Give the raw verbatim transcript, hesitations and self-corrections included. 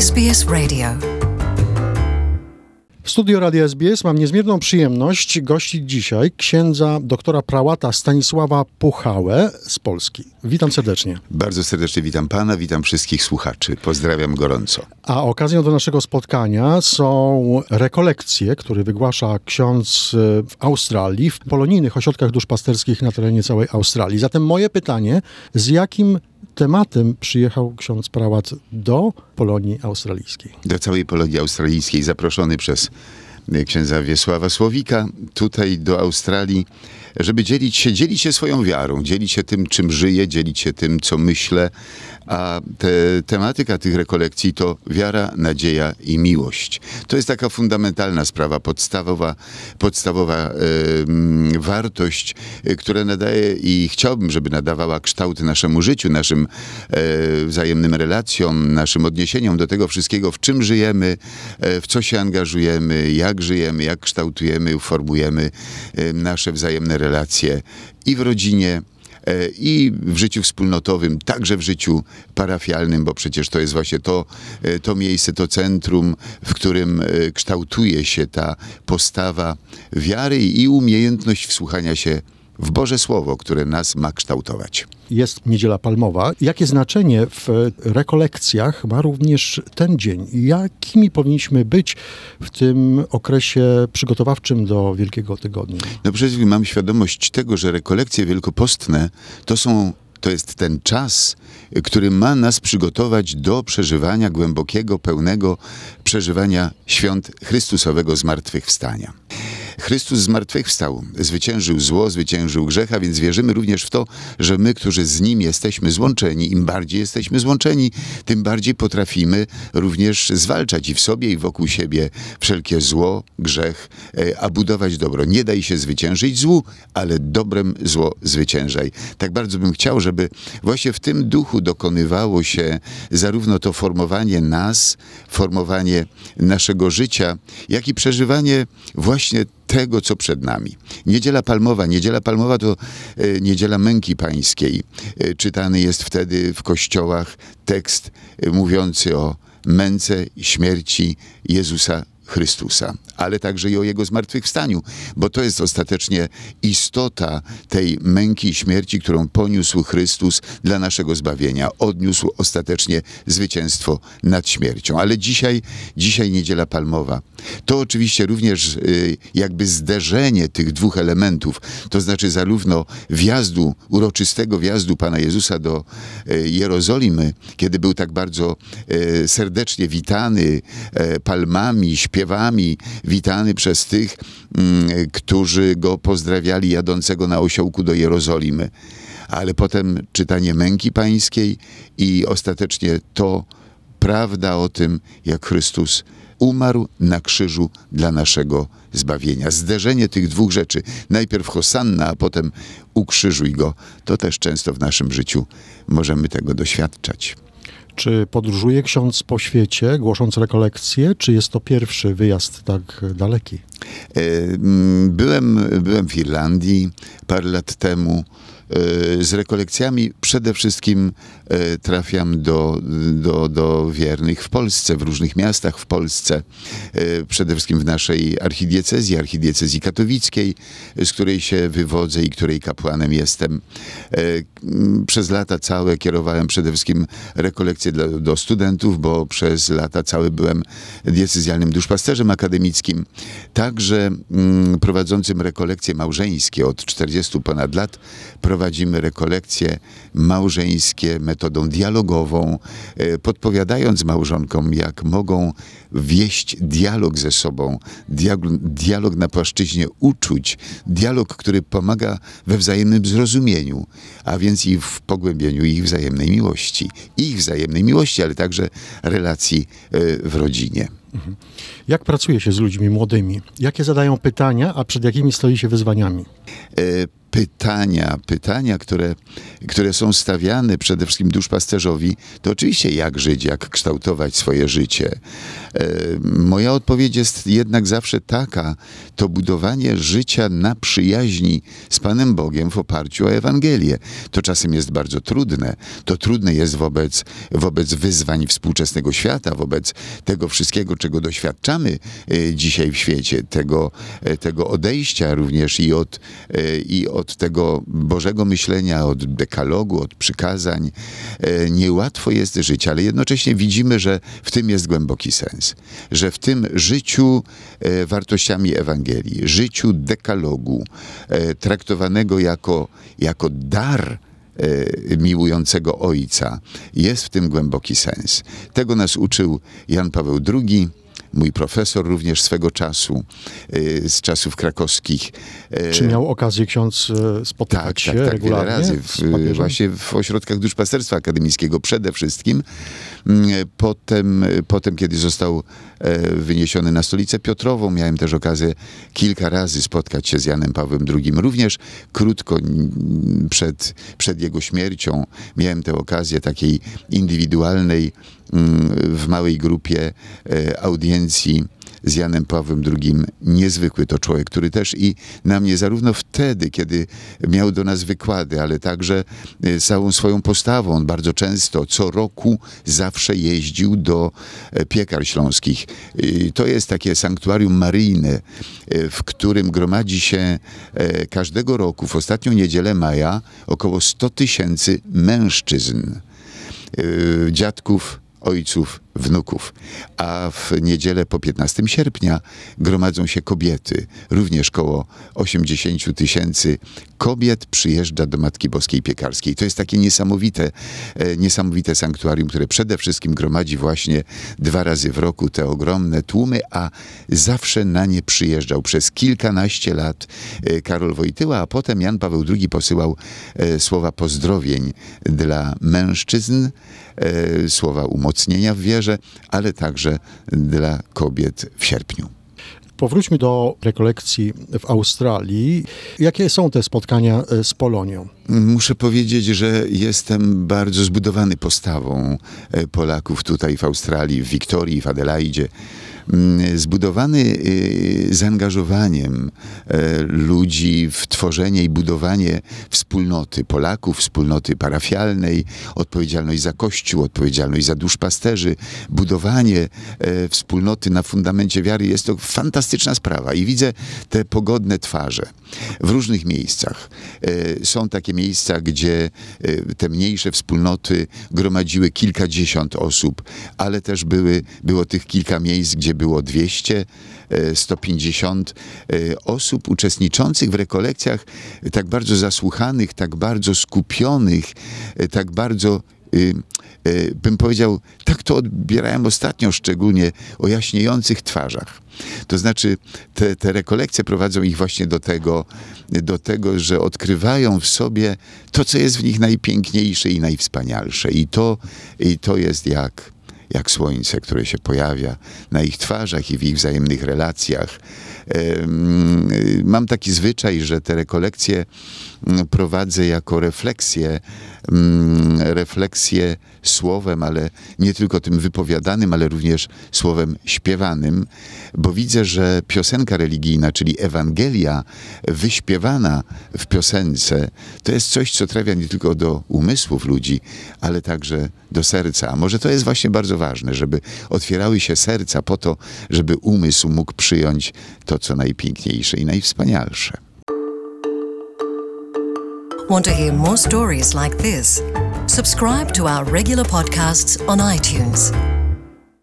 S B S Radio. W studiu Radia S B S mam niezmierną przyjemność gościć dzisiaj księdza doktora prałata Stanisława Puchałę z Polski. Witam serdecznie. Bardzo serdecznie witam pana, witam wszystkich słuchaczy. Pozdrawiam gorąco. A okazją do naszego spotkania są rekolekcje, które wygłasza ksiądz w Australii, w polonijnych ośrodkach duszpasterskich na terenie całej Australii. Zatem moje pytanie, z jakim tematem przyjechał ksiądz prałat do Polonii Australijskiej? Do całej Polonii Australijskiej, zaproszony przez księdza Wiesława Słowika tutaj do Australii, żeby dzielić się, dzielić się swoją wiarą, dzielić się tym, czym żyję, dzielić się tym, co myślę. A te, tematyka tych rekolekcji to wiara, nadzieja i miłość. To jest taka fundamentalna sprawa, podstawowa, podstawowa e, wartość, e, która nadaje i chciałbym, żeby nadawała kształt naszemu życiu, naszym e, wzajemnym relacjom, naszym odniesieniom do tego wszystkiego, w czym żyjemy, e, w co się angażujemy, jak żyjemy, jak kształtujemy, formujemy e, nasze wzajemne relacje i w rodzinie, i w życiu wspólnotowym, także w życiu parafialnym, bo przecież to jest właśnie to, to miejsce, to centrum, w którym kształtuje się ta postawa wiary i umiejętność wsłuchania się w Boże Słowo, które nas ma kształtować. Jest Niedziela Palmowa. Jakie znaczenie w rekolekcjach ma również ten dzień? Jakimi powinniśmy być w tym okresie przygotowawczym do Wielkiego Tygodnia? No przede wszystkim mam świadomość tego, że rekolekcje wielkopostne to są To jest ten czas, który ma nas przygotować do przeżywania głębokiego, pełnego przeżywania świąt Chrystusowego zmartwychwstania. Chrystus zmartwychwstał, zwyciężył zło, zwyciężył grzech, a więc wierzymy również w to, że my, którzy z Nim jesteśmy złączeni, im bardziej jesteśmy złączeni, tym bardziej potrafimy również zwalczać i w sobie, i wokół siebie wszelkie zło, grzech, a budować dobro. Nie daj się zwyciężyć złu, ale dobrem zło zwyciężaj. Tak bardzo bym chciał, żeby właśnie w tym duchu dokonywało się zarówno to formowanie nas, formowanie naszego życia, jak i przeżywanie właśnie tego, co przed nami. Niedziela Palmowa. Niedziela Palmowa to e, Niedziela Męki Pańskiej. E, czytany jest wtedy w kościołach tekst e, mówiący o męce i śmierci Jezusa Chrystusa, ale także i o Jego zmartwychwstaniu, bo to jest ostatecznie istota tej męki i śmierci, którą poniósł Chrystus dla naszego zbawienia. Odniósł ostatecznie zwycięstwo nad śmiercią. Ale dzisiaj, dzisiaj Niedziela Palmowa. To oczywiście również y, jakby zderzenie tych dwóch elementów, to znaczy zarówno wjazdu, uroczystego wjazdu Pana Jezusa do y, Jerozolimy, kiedy był tak bardzo y, serdecznie witany y, palmami, śpiewami, witany przez tych, y, którzy go pozdrawiali jadącego na osiołku do Jerozolimy. Ale potem czytanie męki pańskiej i ostatecznie to prawda o tym, jak Chrystus umarł na krzyżu dla naszego zbawienia. Zderzenie tych dwóch rzeczy, najpierw Hosanna, a potem ukrzyżuj go, to też często w naszym życiu możemy tego doświadczać. Czy podróżuje ksiądz po świecie, głosząc rekolekcje, czy jest to pierwszy wyjazd tak daleki? Byłem, byłem w Irlandii parę lat temu. Z rekolekcjami przede wszystkim trafiam do, do, do wiernych w Polsce, w różnych miastach w Polsce. Przede wszystkim w naszej archidiecezji, archidiecezji katowickiej, z której się wywodzę i której kapłanem jestem. Przez lata całe kierowałem przede wszystkim rekolekcje dla, do studentów, bo przez lata całe byłem diecezjalnym duszpasterzem akademickim. Także mm, prowadzącym rekolekcje małżeńskie od czterdziestu ponad lat prowadzimy rekolekcje małżeńskie metodą dialogową, podpowiadając małżonkom, jak mogą wieść dialog ze sobą, dialog, dialog na płaszczyźnie uczuć, dialog, który pomaga we wzajemnym zrozumieniu, a więc i w pogłębieniu ich wzajemnej miłości. Ich wzajemnej miłości, ale także relacji w rodzinie. Jak pracuje się z ludźmi młodymi? Jakie zadają pytania, a przed jakimi stoi się wyzwaniami? pytania, pytania, które, które są stawiane przede wszystkim duszpasterzowi, to oczywiście jak żyć, jak kształtować swoje życie. E, moja odpowiedź jest jednak zawsze taka, to budowanie życia na przyjaźni z Panem Bogiem w oparciu o Ewangelię. To czasem jest bardzo trudne. To trudne jest wobec, wobec wyzwań współczesnego świata, wobec tego wszystkiego, czego doświadczamy e, dzisiaj w świecie, tego, e, tego odejścia również i od, e, i od tego Bożego myślenia, od dekalogu, od przykazań. E, niełatwo jest żyć, ale jednocześnie widzimy, że w tym jest głęboki sens. Że w tym życiu e, wartościami Ewangelii, życiu dekalogu, e, traktowanego jako, jako dar e, miłującego Ojca, jest w tym głęboki sens. Tego nas uczył Jan Paweł drugi, mój profesor również swego czasu, z czasów krakowskich. Czy miał okazję ksiądz spotykać tak, się tak, tak, regularnie? wiele razy. W, właśnie w ośrodkach duszpasterstwa akademickiego przede wszystkim. Potem, potem, kiedy został wyniesiony na Stolicę Piotrową, miałem też okazję kilka razy spotkać się z Janem Pawłem drugim. Również krótko przed, przed jego śmiercią miałem tę okazję takiej indywidualnej, w małej grupie audiencji z Janem Pawłem drugim. Niezwykły to człowiek, który też i na mnie zarówno wtedy, kiedy miał do nas wykłady, ale także z całą swoją postawą. On bardzo często, co roku zawsze jeździł do Piekar Śląskich. To jest takie sanktuarium maryjne, w którym gromadzi się każdego roku, w ostatnią niedzielę maja, około sto tysięcy mężczyzn, dziadków, ojców, wnuków. A w niedzielę po piętnastego sierpnia gromadzą się kobiety. Również koło osiemdziesiąt tysięcy kobiet przyjeżdża do Matki Boskiej Piekarskiej. To jest takie niesamowite, e, niesamowite sanktuarium, które przede wszystkim gromadzi właśnie dwa razy w roku te ogromne tłumy, a zawsze na nie przyjeżdżał przez kilkanaście lat e, Karol Wojtyła, a potem Jan Paweł drugi posyłał e, słowa pozdrowień dla mężczyzn, e, słowa umocnienia w wierze, ale także dla kobiet w sierpniu. Powróćmy do rekolekcji w Australii. Jakie są te spotkania z Polonią? Muszę powiedzieć, że jestem bardzo zbudowany postawą Polaków tutaj w Australii, w Wiktorii, w Adelaidzie. Zbudowany zaangażowaniem ludzi w tworzenie i budowanie wspólnoty Polaków, wspólnoty parafialnej, odpowiedzialność za Kościół, odpowiedzialność za duszpasterzy, budowanie wspólnoty na fundamencie wiary. Jest to fantastyczna sprawa i widzę te pogodne twarze w różnych miejscach. Są takie miejsca, gdzie te mniejsze wspólnoty gromadziły kilkadziesiąt osób, ale też były, było tych kilka miejsc, gdzie było dwieście, sto pięćdziesiąt osób uczestniczących w rekolekcjach, tak bardzo zasłuchanych, tak bardzo skupionych, tak bardzo, bym powiedział, tak to odbierałem ostatnio, szczególnie o jaśniejących twarzach. To znaczy te, te rekolekcje prowadzą ich właśnie do tego, do tego, że odkrywają w sobie to, co jest w nich najpiękniejsze i najwspanialsze. I to, i to jest jak jak słońce, które się pojawia na ich twarzach i w ich wzajemnych relacjach. Mam taki zwyczaj, że te rekolekcje prowadzę jako refleksję, refleksję słowem, ale nie tylko tym wypowiadanym, ale również słowem śpiewanym, bo widzę, że piosenka religijna, czyli Ewangelia wyśpiewana w piosence, to jest coś, co trafia nie tylko do umysłów ludzi, ale także do serca. A może to jest właśnie bardzo ważne, żeby otwierały się serca po to, żeby umysł mógł przyjąć to, co najpiękniejsze i najwspanialsze. Want to hear more stories like this? Subscribe to our regular podcasts on iTunes.